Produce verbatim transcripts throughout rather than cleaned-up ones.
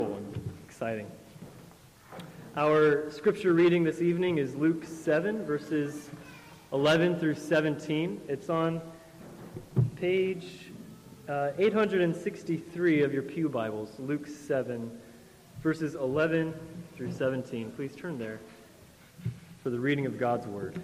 Exciting. Our scripture reading this evening is Luke seven, verses eleven through seventeen. It's on page uh, eight hundred sixty-three of your pew Bibles, Luke seven, verses eleven through seventeen. Please turn there for the reading of God's Word.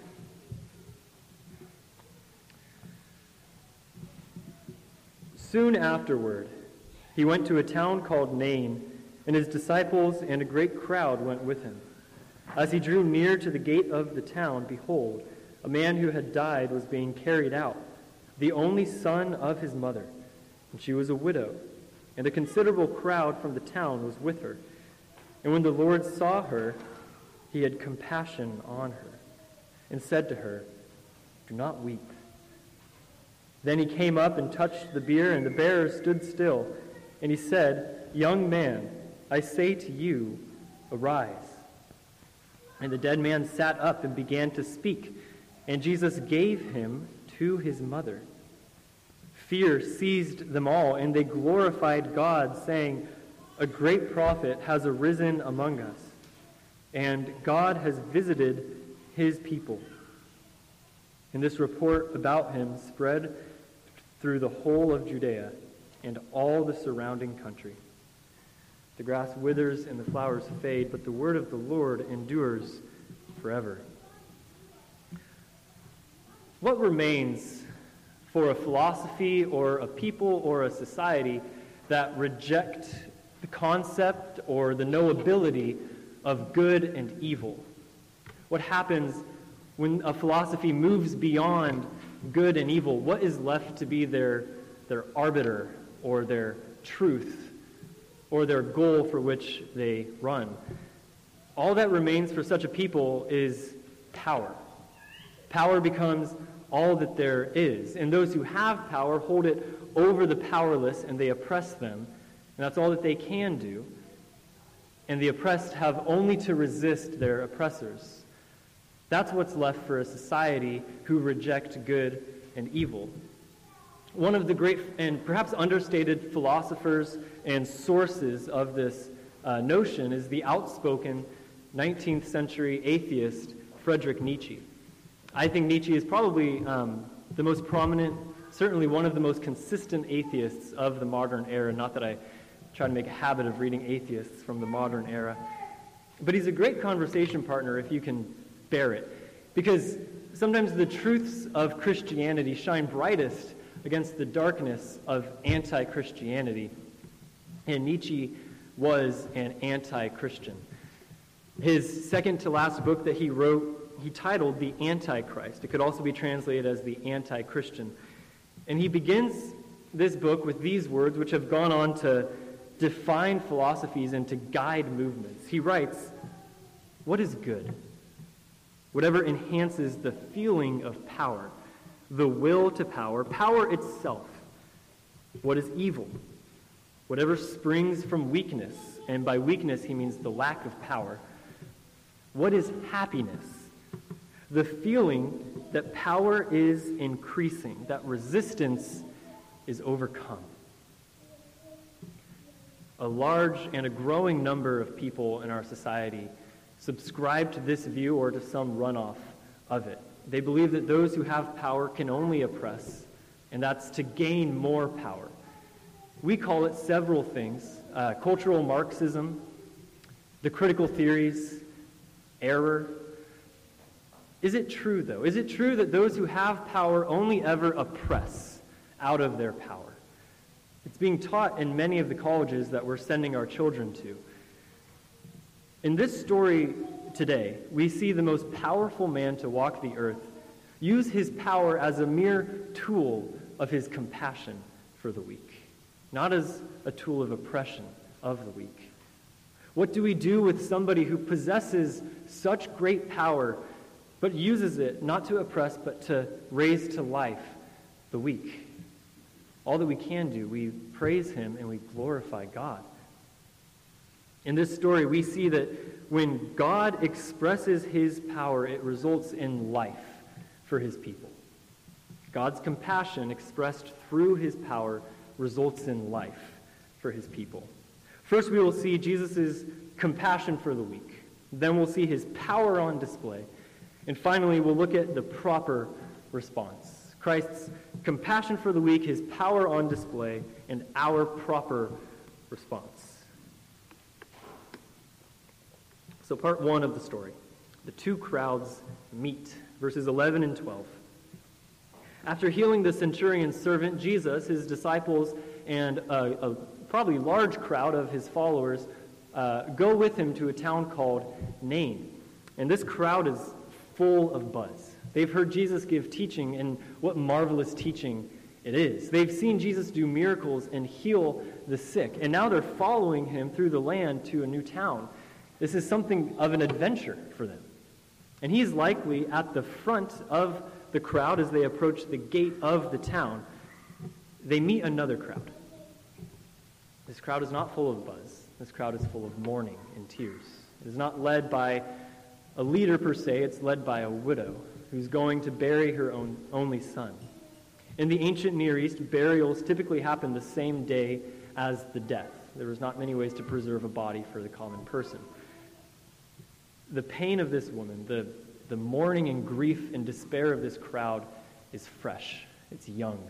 Soon afterward, he went to a town called Nain, and his disciples and a great crowd went with him. As he drew near to the gate of the town, behold, a man who had died was being carried out, the only son of his mother, and she was a widow, and a considerable crowd from the town was with her. And when the Lord saw her, he had compassion on her, and said to her, "Do not weep." Then he came up and touched the bier, and the bearers stood still. And he said, "Young man, I say to you, arise." And the dead man sat up and began to speak, and Jesus gave him to his mother. Fear seized them all, and they glorified God, saying, "A great prophet has arisen among us, and God has visited his people." And this report about him spread through the whole of Judea and all the surrounding country. The grass withers and the flowers fade, but the word of the Lord endures forever. What remains for a philosophy or a people or a society that reject the concept or the knowability of good and evil? What happens when a philosophy moves beyond good and evil? What is left to be their, their arbiter or their truth or their goal for which they run? All that remains for such a people is power. Power becomes all that there is, and those who have power hold it over the powerless, and they oppress them, and that's all that they can do. And the oppressed have only to resist their oppressors. That's what's left for a society who reject good and evil. One of the great and perhaps understated philosophers and sources of this uh, notion is the outspoken nineteenth century atheist Friedrich Nietzsche. I think Nietzsche is probably um, the most prominent, certainly one of the most consistent atheists of the modern era. Not that I try to make a habit of reading atheists from the modern era. But he's a great conversation partner if you can bear it. Because sometimes the truths of Christianity shine brightest against the darkness of anti-Christianity. And Nietzsche was an anti-Christian. His second to last book that he wrote, he titled The Antichrist. It could also be translated as The Anti-Christian. And he begins this book with these words, which have gone on to define philosophies and to guide movements. He writes, "What is good? Whatever enhances the feeling of power, the will to power, power itself. What is evil? Whatever springs from weakness," and by weakness he means the lack of power. "What is happiness? The feeling that power is increasing, that resistance is overcome." A large and a growing number of people in our society subscribe to this view or to some runoff of it. They believe that those who have power can only oppress, and that's to gain more power. We call it several things: uh, cultural Marxism, the critical theories, error. Is it true, though? Is it true that those who have power only ever oppress out of their power? It's being taught in many of the colleges that we're sending our children to. In this story today, we see the most powerful man to walk the earth use his power as a mere tool of his compassion for the weak, not as a tool of oppression of the weak. What do we do with somebody who possesses such great power, but uses it not to oppress, but to raise to life the weak? All that we can do, we praise him and we glorify God. In this story, we see that when God expresses his power, it results in life for his people. God's compassion expressed through his power results in life for his people. First, we will see Jesus' compassion for the weak. Then we'll see his power on display. And finally, we'll look at the proper response. Christ's compassion for the weak, his power on display, and our proper response. So part one of the story. The two crowds meet, verses eleven and twelve. After healing the centurion's servant, Jesus, his disciples, and a, a probably large crowd of his followers uh, go with him to a town called Nain. And this crowd is full of buzz. They've heard Jesus give teaching, and what marvelous teaching it is. They've seen Jesus do miracles and heal the sick, and now they're following him through the land to a new town. This is something of an adventure for them. And he's likely at the front of the crowd as they approach the gate of the town. They meet another crowd. This crowd is not full of buzz. This crowd is full of mourning and tears. It is not led by a leader per se. It's led by a widow who's going to bury her own only son. In the ancient Near East, burials typically happened the same day as the death. There was not many ways to preserve a body for the common person. The pain of this woman, the, the mourning and grief and despair of this crowd is fresh. It's young.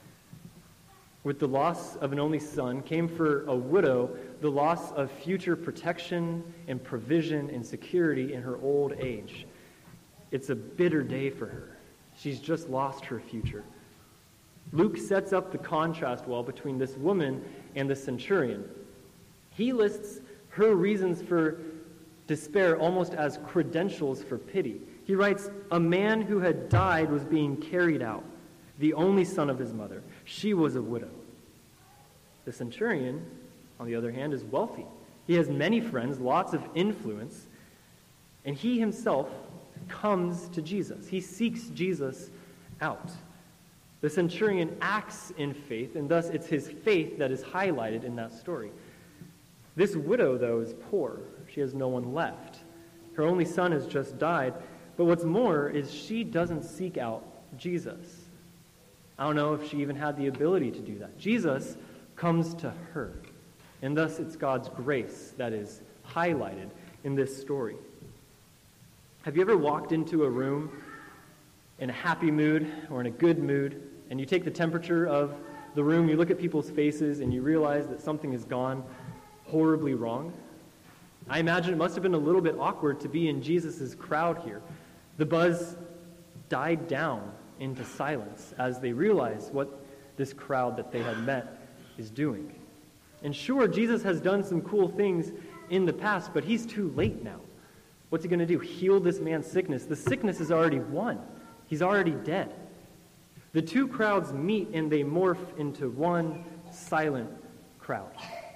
With the loss of an only son came for a widow the loss of future protection and provision and security in her old age. It's a bitter day for her. She's just lost her future. Luke sets up the contrast well between this woman and the centurion. He lists her reasons for despair almost as credentials for pity. He writes, a man who had died was being carried out, the only son of his mother. She was a widow. The centurion, on the other hand, is wealthy. He has many friends, lots of influence, and he himself comes to Jesus. He seeks Jesus out. The centurion acts in faith, and thus it's his faith that is highlighted in that story. This widow, though, is poor. She has no one left. Her only son has just died, but what's more is she doesn't seek out Jesus. I don't know if she even had the ability to do that. Jesus comes to her, and thus it's God's grace that is highlighted in this story. Have you ever walked into a room in a happy mood or in a good mood, and you take the temperature of the room, you look at people's faces, and you realize that something has gone horribly wrong? I imagine it must have been a little bit awkward to be in Jesus' crowd here. The buzz died down into silence as they realized what this crowd that they had met is doing. And sure, Jesus has done some cool things in the past, but he's too late now. What's he going to do? Heal this man's sickness? The sickness is already won. He's already dead. The two crowds meet and they morph into one silent crowd.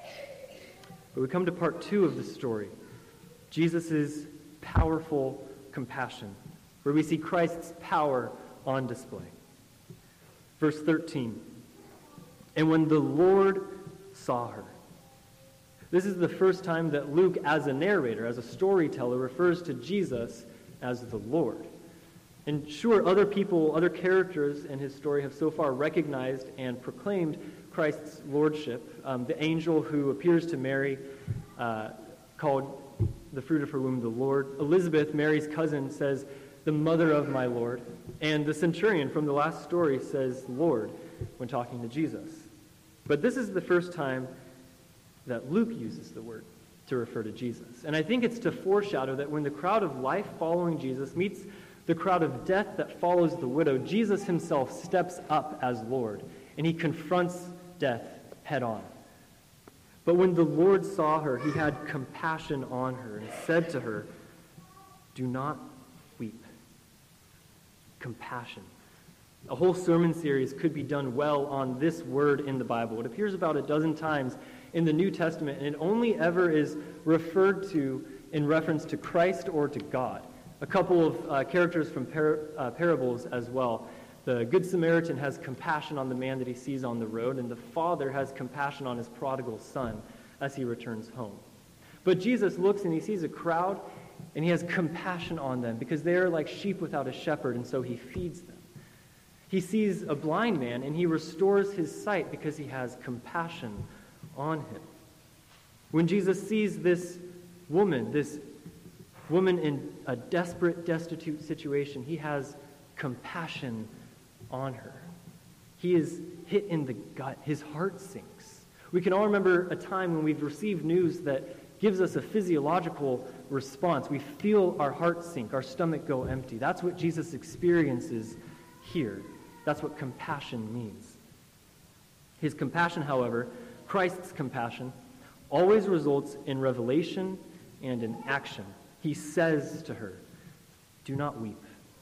But we come to part two of the story, Jesus' powerful compassion, where we see Christ's power on display. Verse thirteen, and when the Lord saw her. This is the first time that Luke, as a narrator, as a storyteller, refers to Jesus as the Lord. And sure, other people, other characters in his story have so far recognized and proclaimed Christ's lordship. Um, the angel who appears to Mary, uh, called the fruit of her womb the Lord. Elizabeth, Mary's cousin, says, the mother of my Lord. And the centurion from the last story says, Lord, when talking to Jesus. But this is the first time that Luke uses the word to refer to Jesus. And I think it's to foreshadow that when the crowd of life following Jesus meets the crowd of death that follows the widow, Jesus himself steps up as Lord, and he confronts death head on. But when the Lord saw her, he had compassion on her and said to her, do not weep. Compassion. A whole sermon series could be done well on this word in the Bible. It appears about a dozen times in the New Testament, and it only ever is referred to in reference to Christ or to God. A couple of uh, characters from par- uh, parables as well. The Good Samaritan has compassion on the man that he sees on the road, and the father has compassion on his prodigal son as he returns home. But Jesus looks and he sees a crowd, and he has compassion on them because they are like sheep without a shepherd, and so he feeds them. He sees a blind man, and he restores his sight because he has compassion on him. When Jesus sees this woman, this woman in a desperate, destitute situation, he has compassion on her. He is hit in the gut. His heart sinks. We can all remember a time when we've received news that gives us a physiological response. We feel our heart sink, our stomach go empty. That's what Jesus experiences here. That's what compassion means. His compassion, however, Christ's compassion, always results in revelation and in action. He says to her, "Do not weep."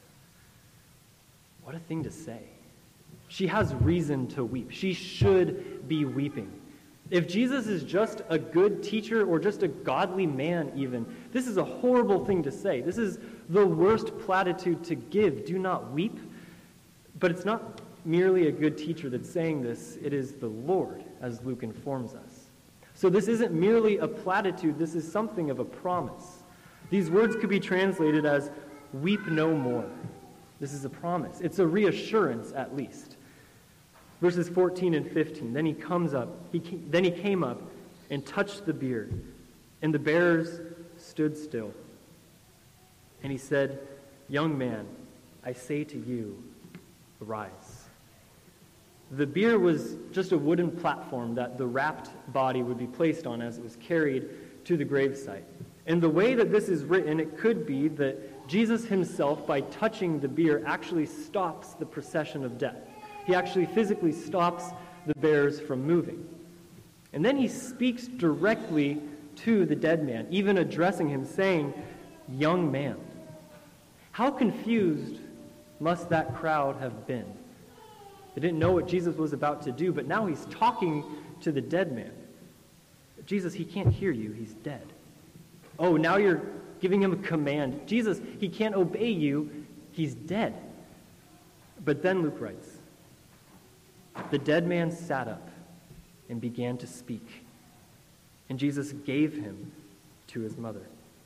What a thing to say. She has reason to weep. She should be weeping. If Jesus is just a good teacher or just a godly man even, this is a horrible thing to say. This is the worst platitude to give. Do not weep. But it's not merely a good teacher that's saying this. It is the Lord, as Luke informs us. So this isn't merely a platitude. This is something of a promise. These words could be translated as, "Weep no more." This is a promise. It's a reassurance, at least. Verses fourteen and fifteen, then he comes up, he then he came up and touched the bier, and the bearers stood still. And he said, "Young man, I say to you, arise." The bier was just a wooden platform that the wrapped body would be placed on as it was carried to the gravesite. And the way that this is written, it could be that Jesus himself, by touching the bier, actually stops the procession of death. He actually physically stops the bearers from moving. And then he speaks directly to the dead man, even addressing him, saying, "Young man." How confused must that crowd have been? They didn't know what Jesus was about to do, but now he's talking to the dead man. "Jesus, he can't hear you. He's dead." "Oh, now you're giving him a command. Jesus, he can't obey you. He's dead." But then Luke writes, "The dead man sat up and began to speak, and Jesus gave him to his mother."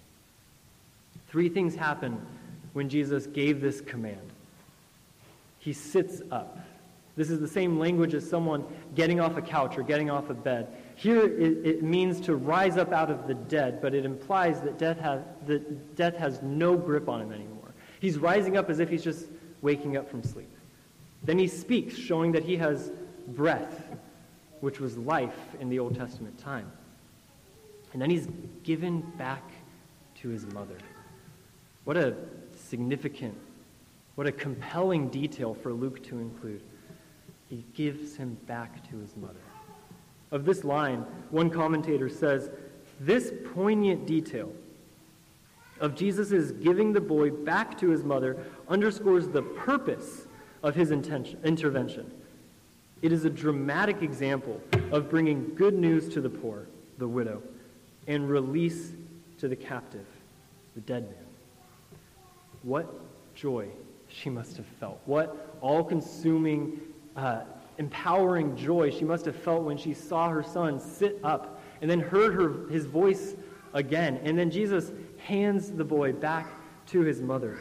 Three things happen when Jesus gave this command. He sits up. This is the same language as someone getting off a couch or getting off a bed. Here it, it means to rise up out of the dead, but it implies that death has, that death has no grip on him anymore. He's rising up as if he's just waking up from sleep. Then he speaks, showing that he has breath, which was life in the Old Testament time. And then he's given back to his mother. What a significant, what a compelling detail for Luke to include. He gives him back to his mother. Of this line, one commentator says, this poignant detail of Jesus' giving the boy back to his mother underscores the purpose of his intention, intervention. It is a dramatic example of bringing good news to the poor, the widow, and release to the captive, the dead man. What joy she must have felt. What all-consuming, uh, empowering joy she must have felt when she saw her son sit up and then heard her his voice again. And then Jesus hands the boy back to his mother.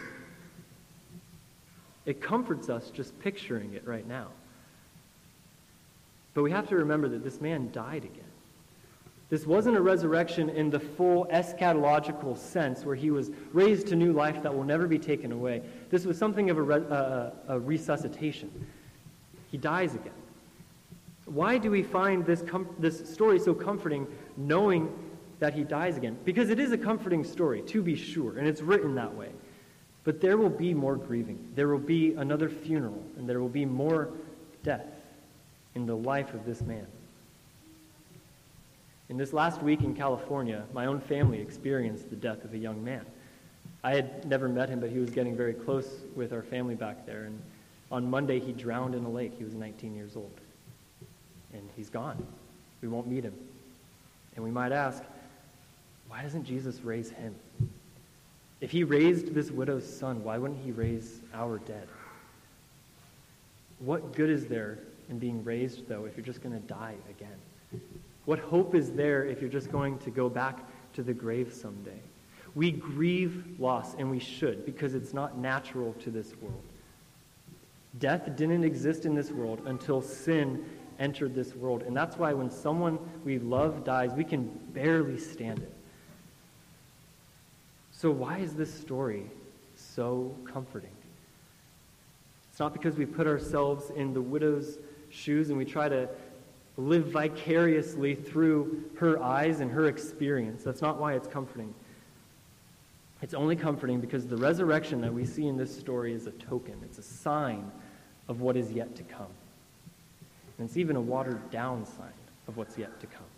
It comforts us just picturing it right now. But we have to remember that this man died again. This wasn't a resurrection in the full eschatological sense where he was raised to new life that will never be taken away. This was something of a, re- uh, a resuscitation. He dies again. Why do we find this com- this story so comforting, knowing that he dies again? Because it is a comforting story, to be sure, and it's written that way. But there will be more grieving. There will be another funeral, and there will be more death in the life of this man. In this last week in California, my own family experienced the death of a young man. I had never met him, but he was getting very close with our family back there. And on Monday, he drowned in a lake. He was nineteen years old. And he's gone. We won't meet him. And we might ask, why doesn't Jesus raise him? If he raised this widow's son, why wouldn't he raise our dead? What good is there in being raised, though, if you're just going to die again? What hope is there if you're just going to go back to the grave someday? We grieve loss, and we should, because it's not natural to this world. Death didn't exist in this world until sin entered this world. And that's why when someone we love dies, we can barely stand it. So why is this story so comforting? It's not because we put ourselves in the widow's shoes and we try to live vicariously through her eyes and her experience. That's not why it's comforting. It's only comforting because the resurrection that we see in this story is a token. It's a sign of what is yet to come. And it's even a watered-down sign of what's yet to come.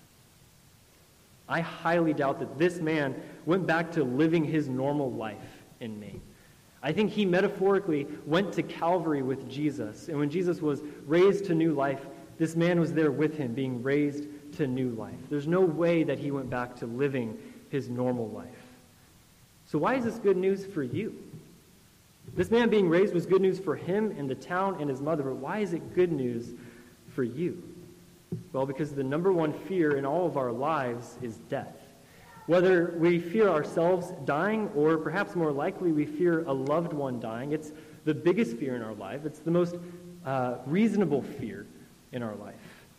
I highly doubt that this man went back to living his normal life in Maine. I think he metaphorically went to Calvary with Jesus. And when Jesus was raised to new life, this man was there with him, being raised to new life. There's no way that he went back to living his normal life. So why is this good news for you? This man being raised was good news for him and the town and his mother, but why is it good news for you? Well, because the number one fear in all of our lives is death. Whether we fear ourselves dying, or perhaps more likely we fear a loved one dying, it's the biggest fear in our life. It's the most uh, reasonable fear in our life.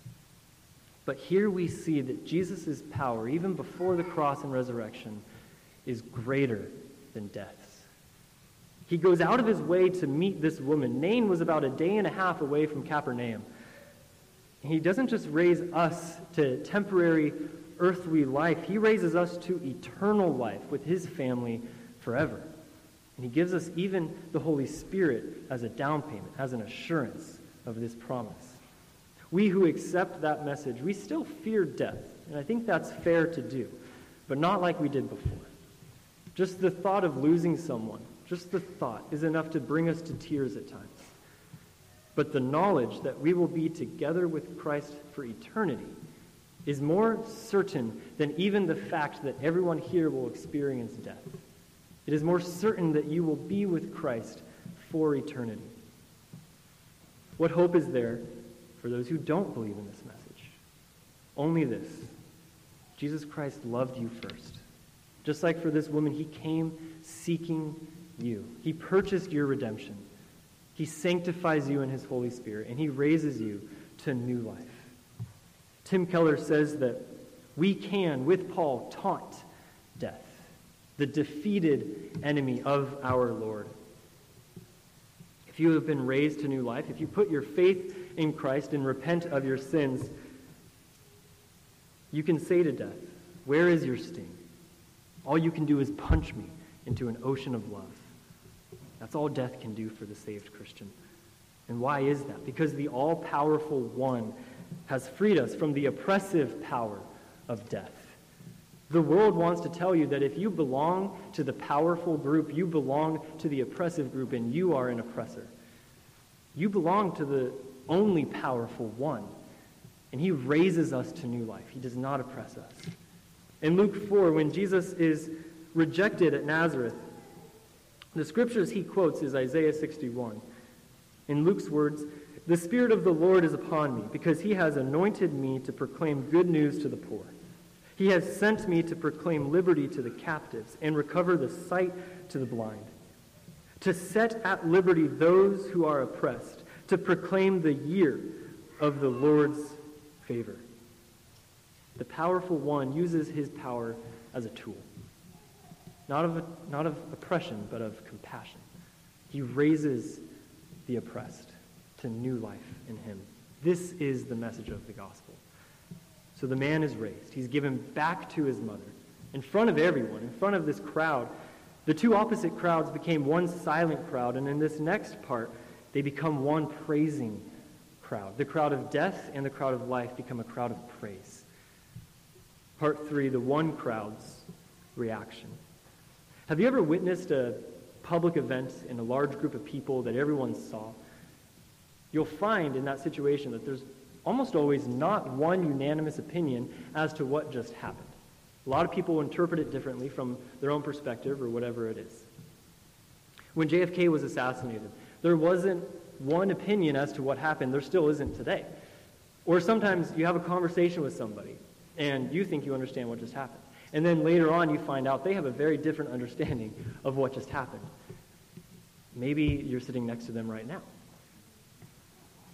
But here we see that Jesus' power, even before the cross and resurrection, is greater than death's. He goes out of his way to meet this woman. Nain was about a day and a half away from Capernaum. He doesn't just raise us to temporary earthly life. He raises us to eternal life with his family forever. And he gives us even the Holy Spirit as a down payment, as an assurance of this promise. We who accept that message, we still fear death. And I think that's fair to do, but not like we did before. Just the thought of losing someone, just the thought is enough to bring us to tears at times. But the knowledge that we will be together with Christ for eternity is more certain than even the fact that everyone here will experience death. It is more certain that you will be with Christ for eternity. What hope is there for those who don't believe in this message? Only this: Jesus Christ loved you first. Just like for this woman, he came seeking you. He purchased your redemption. He sanctifies you in his Holy Spirit, and he raises you to new life. Tim Keller says that we can, with Paul, taunt death, the defeated enemy of our Lord. If you have been raised to new life, if you put your faith in Christ and repent of your sins, you can say to death, "Where is your sting? All you can do is punch me into an ocean of love." That's all death can do for the saved Christian. And why is that? Because the all-powerful one has freed us from the oppressive power of death. The world wants to tell you that if you belong to the powerful group, you belong to the oppressive group, and you are an oppressor. You belong to the only powerful one, and he raises us to new life. He does not oppress us. In Luke four, when Jesus is rejected at Nazareth, the scriptures he quotes is Isaiah sixty-one. In Luke's words, "The Spirit of the Lord is upon me, because he has anointed me to proclaim good news to the poor. He has sent me to proclaim liberty to the captives and recover the sight to the blind, to set at liberty those who are oppressed, to proclaim the year of the Lord's favor." The powerful one uses his power as a tool. Not of, not of oppression, but of compassion. He raises the oppressed to new life in him. This is the message of the gospel. So the man is raised. He's given back to his mother in front of everyone, in front of this crowd. The two opposite crowds became one silent crowd, and in this next part, they become one praising crowd. The crowd of death and the crowd of life become a crowd of praise. Part three, the one crowd's reaction. Have you ever witnessed a public event in a large group of people that everyone saw? You'll find in that situation that there's almost always not one unanimous opinion as to what just happened. A lot of people interpret it differently from their own perspective or whatever it is. When J F K was assassinated, there wasn't one opinion as to what happened. There still isn't today. Or sometimes you have a conversation with somebody and you think you understand what just happened. And then later on you find out they have a very different understanding of what just happened. Maybe you're sitting next to them right now.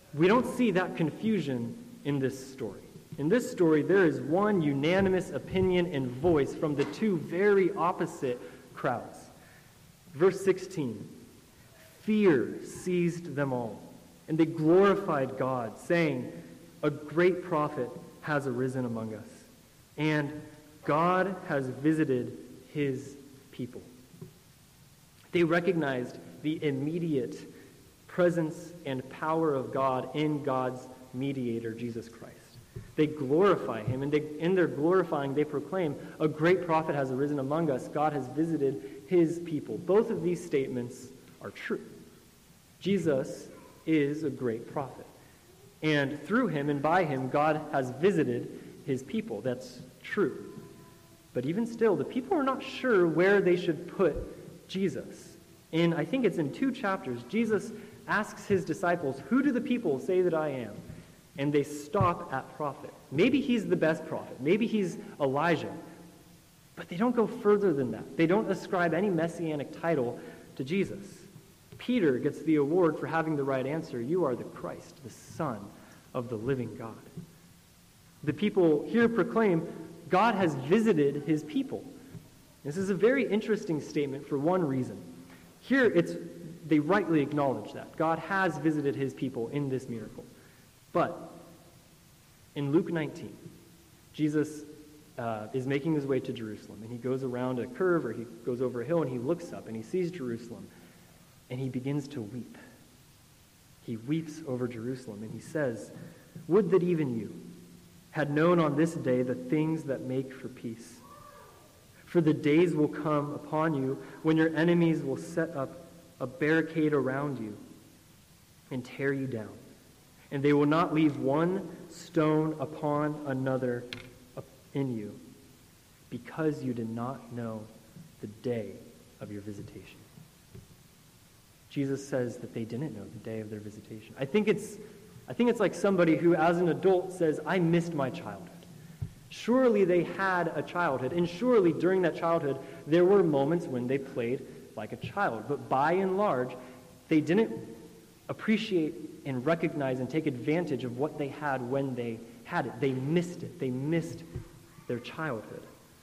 We don't see that confusion in this story. In this story, there is one unanimous opinion and voice from the two very opposite crowds. Verse sixteen, fear seized them all, and they glorified God, saying, a great prophet has arisen among us, and God has visited his people. They recognized the immediate presence and power of God in God's mediator, Jesus Christ. They glorify him, and they, in their glorifying, they proclaim, a great prophet has arisen among us. God has visited his people. Both of these statements are true. Jesus is a great prophet. And through him and by him, God has visited his people. That's true. But even still, the people are not sure where they should put Jesus. And I think it's in two chapters, Jesus asks his disciples, who do the people say that I am? And they stop at prophet. Maybe he's the best prophet. Maybe he's Elijah. But they don't go further than that. They don't ascribe any messianic title to Jesus. Peter gets the award for having the right answer. You are the Christ, the Son of the living God. The people here proclaim, God has visited his people. This is a very interesting statement for one reason. Here, it's they rightly acknowledge that. God has visited his people in this miracle. But in Luke nineteen, Jesus uh, is making his way to Jerusalem, and he goes around a curve, or he goes over a hill, and he looks up, and he sees Jerusalem, and he begins to weep. He weeps over Jerusalem, and he says, would that even you had known on this day the things that make for peace. For the days will come upon you when your enemies will set up a barricade around you and tear you down. And they will not leave one stone upon another in you, because you did not know the day of your visitation. Jesus says that they didn't know the day of their visitation. I think it's, I think it's like somebody who, as an adult, says, I missed my childhood. Surely they had a childhood, and surely during that childhood, there were moments when they played like a child. But by and large, they didn't appreciate and recognize and take advantage of what they had when they had it. They missed it. They missed their childhood.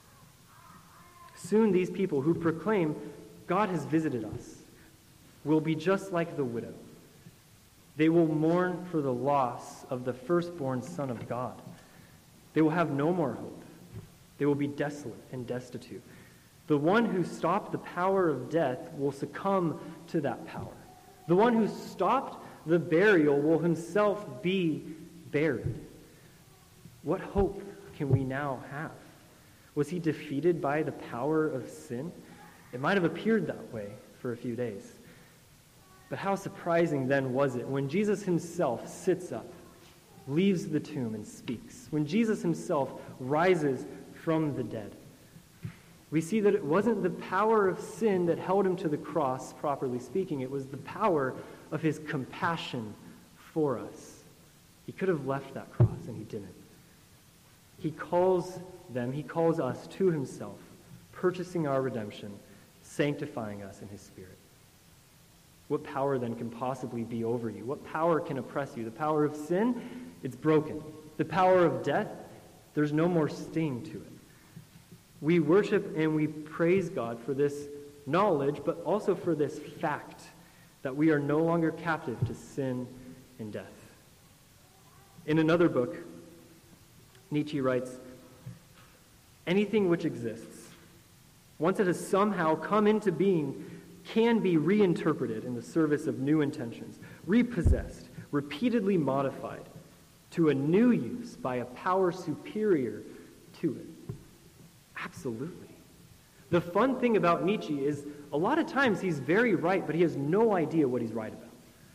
Soon these people who proclaim, God has visited us, will be just like the widow. They will mourn for the loss of the firstborn Son of God. They will have no more hope. They will be desolate and destitute. The one who stopped the power of death will succumb to that power. The one who stopped the burial will himself be buried. What hope can we now have? Was he defeated by the power of sin? It might have appeared that way for a few days. But how surprising then was it when Jesus himself sits up, leaves the tomb, and speaks. When Jesus himself rises from the dead. We see that it wasn't the power of sin that held him to the cross, properly speaking. It was the power of his compassion for us. He could have left that cross, and he didn't. He calls them, he calls us to himself, purchasing our redemption, sanctifying us in his Spirit. What power then can possibly be over you? What power can oppress you? The power of sin? It's broken. The power of death? There's no more sting to it. We worship and we praise God for this knowledge, but also for this fact that we are no longer captive to sin and death. In another book, Nietzsche writes, anything which exists, once it has somehow come into being, can be reinterpreted in the service of new intentions, repossessed, repeatedly modified to a new use by a power superior to it. Absolutely. The fun thing about Nietzsche is a lot of times he's very right, but he has no idea what he's right about.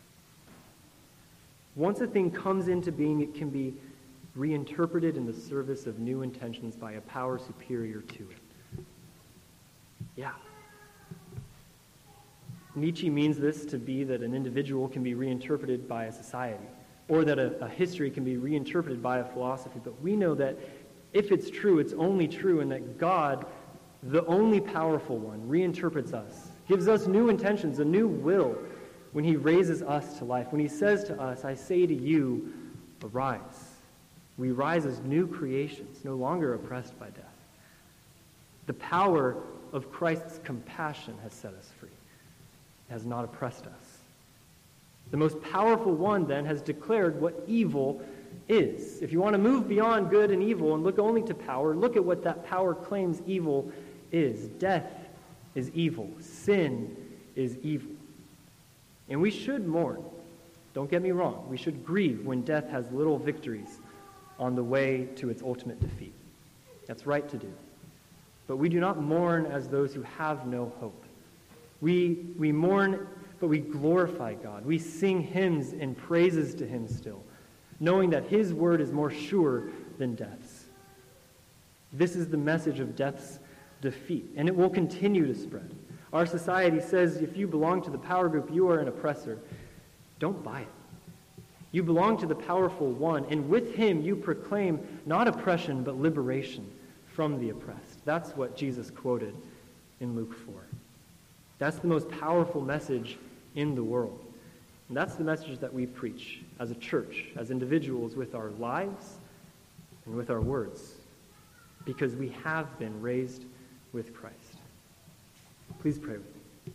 Once a thing comes into being, it can be reinterpreted in the service of new intentions by a power superior to it. Yeah. Nietzsche means this to be that an individual can be reinterpreted by a society, or that a, a history can be reinterpreted by a philosophy. But we know that if it's true, it's only true, and that God, the only powerful one, reinterprets us, gives us new intentions, a new will, when he raises us to life, when he says to us, I say to you, arise. We rise as new creations, no longer oppressed by death. The power of Christ's compassion has set us free. It has not oppressed us. The most powerful one, then, has declared what evil is. If you want to move beyond good and evil and look only to power, look at what that power claims evil is. Death is evil. Sin is evil. And we should mourn. Don't get me wrong. We should grieve when death has little victories on the way to its ultimate defeat. That's right to do. But we do not mourn as those who have no hope. We, we mourn, but we glorify God. We sing hymns and praises to him still, knowing that his word is more sure than death's. This is the message of death's defeat, and it will continue to spread. Our society says if you belong to the power group, you are an oppressor. Don't buy it. You belong to the powerful one, and with him you proclaim not oppression, but liberation from the oppressed. That's what Jesus quoted in Luke four. That's the most powerful message in the world. And that's the message that we preach as a church, as individuals, with our lives and with our words, because we have been raised with Christ. Please pray with me.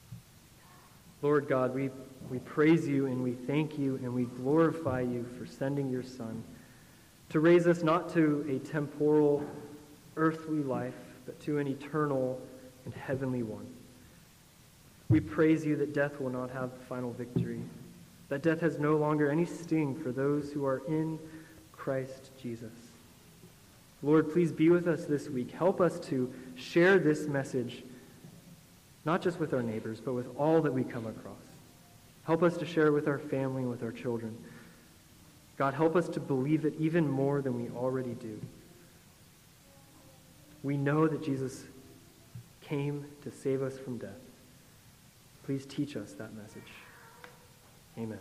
Lord God, we, we praise you and we thank you and we glorify you for sending your Son to raise us not to a temporal, earthly life, but to an eternal and heavenly one. We praise you that death will not have the final victory, that death has no longer any sting for those who are in Christ Jesus. Lord, please be with us this week. Help us to share this message, not just with our neighbors, but with all that we come across. Help us to share it with our family and with our children. God, help us to believe it even more than we already do. We know that Jesus came to save us from death. Please teach us that message. Amen.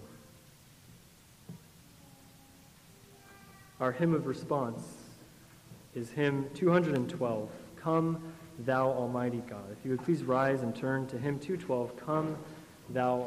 Our hymn of response is hymn two hundred twelve, Come, Thou Almighty God. If you would please rise and turn to hymn two twelve, Come, Thou